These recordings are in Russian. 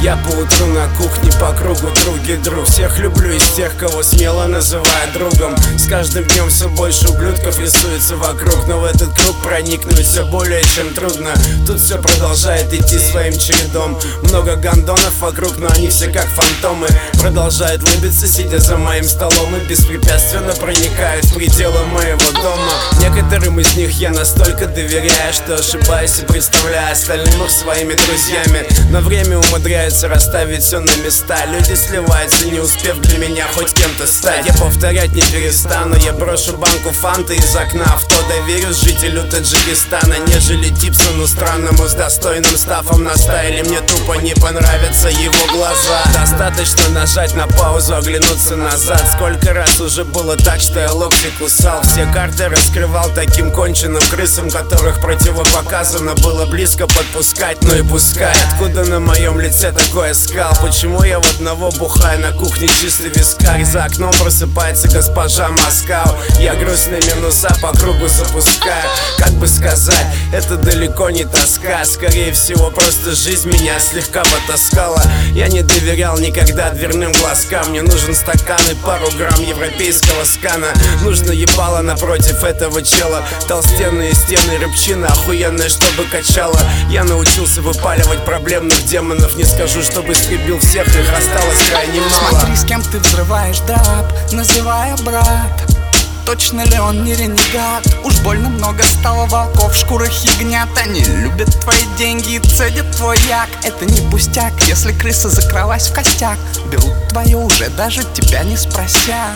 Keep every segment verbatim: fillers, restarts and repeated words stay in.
Я поутру на кухне по кругу друг и друг. Всех люблю из тех, кого смело называют другом. С каждым днем все больше ублюдков рисуется вокруг, но в этот круг проникнуть все более чем трудно. Тут все продолжает идти своим чередом. Много гондонов вокруг, но они все как фантомы. Продолжают лыбиться, сидя за моим столом, и беспрепятственно проникают в пределы моего дома. Некоторым из них я настолько доверяю, что ошибаюсь и представляю остальным их своими друзьями. Но время умудряется расставить все на места. Люди сливаются, не успев для меня хоть кем-то стать. Я повторять не перестану, я брошу банку фанты из окна авто. Доверюсь жителю Таджикистана, нежели Типсону странному с достойным стафом на стайле. Мне тупо не понравятся его глаза. Достаточно нажать на паузу, оглянуться назад. Сколько раз уже было так, что я локти кусал. Все карты раскрывал таким конченым крысам, которых противопоказано было близко подпускать. Ну и пускай. Откуда на моем лице такой оскал? Почему я в одного бухаю на кухне чистый вискарь? За окном просыпается госпожа Москау. Я грустные минуса по кругу запускаю. Как бы сказать, это далеко не тоска. Скорее всего, просто жизнь меня слегка потаскала. Я не доверял никогда дверным глазкам. Мне нужен стакан и пару грамм европейского скана. Нужно ебало напротив этого чела. Толстенные стены, рыбчина охуенная, чтобы качала. Я научился выпаливать проблемных демонов. Не скажу, чтобы истребил всех, их осталось крайне мало. Смотри, с кем ты взрываешь драп, называя брат. Точно ли он не ренегат? Уж больно много стало волков в шкурах ягнят. Они любят твои деньги и цедят твой як. Это не пустяк, если крыса закралась в костяк. Берут твое уже даже тебя не спрося.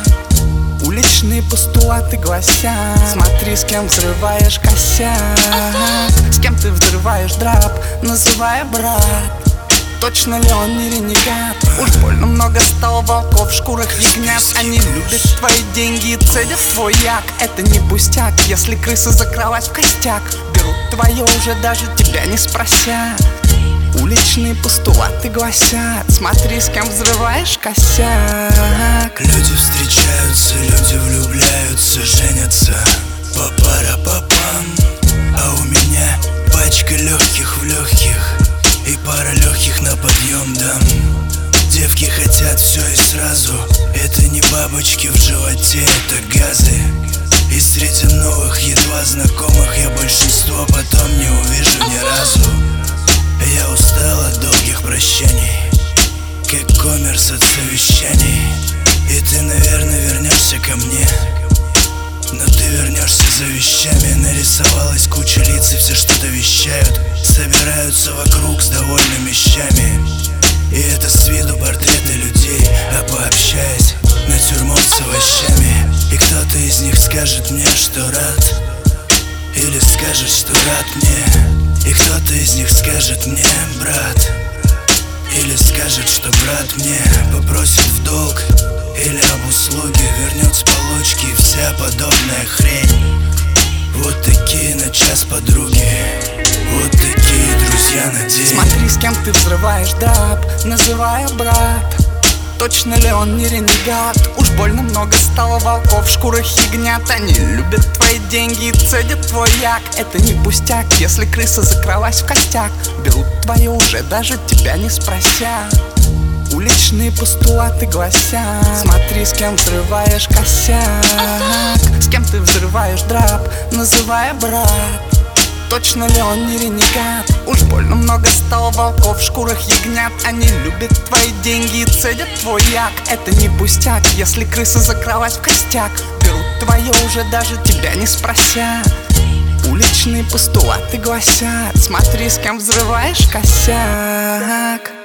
Уличные постулаты гласят: смотри, с кем взрываешь косяк. С кем ты взрываешь драп, называя брат. Точно ли он не ренегат? Уж больно много стало волков в шкурах ягнят. Они любят твои деньги и цедят твой як. Это не пустяк, если крыса закралась в костяк. Берут твое уже даже тебя не спрося. Уличные постулаты гласят: смотри, с кем взрываешь косяк. Люди встречаются, люди влюбляются, женятся па-пара-па-пам. А у меня пачка легких в легких и пара легких на подъем дам. Девки хотят все и сразу. Это не бабочки в животе, это газы. И среди новых, едва знакомых я большинство потом не увижу ни разу. Я устал от долгих прощаний, как коммерс от совещаний. И ты, наверное, вернешься ко мне, но ты вернешься за вещами. Нарисовалась куча лиц, и все что-то вещают. Собираются вокруг с довольными щами. И это с виду портреты людей, а пообщаясь, натюрморт с овощами. И кто-то из них скажет мне, что рад, или скажет, что рад мне. И кто-то из них скажет мне: брат, или скажет, что брат мне попросит в долг или об услуге, вернет с полочки и вся подобная хрень. Вот такие на час подруги, вот такие друзья на день. Смотри, с кем ты взрываешь драп, называя брат. Точно ли он не ренегат? Уж больно много стало волков в шкурах ягнят. Они любят твои деньги и цедят твой як. Это не пустяк, если крыса закралась в костяк. Берут твое уже даже тебя не спрося. Уличные постулаты гласят: смотри, с кем взрываешь косяк. С кем ты взрываешь драп, называя брат. Точно ли он не ренегат? Уж больно много стало волков в шкурах ягнят. Они любят твои деньги и цедят твой як. Это не пустяк, если крыса закралась в костяк. Берут твое уже даже тебя не спрося. Уличные постулаты гласят: смотри, с кем взрываешь косяк.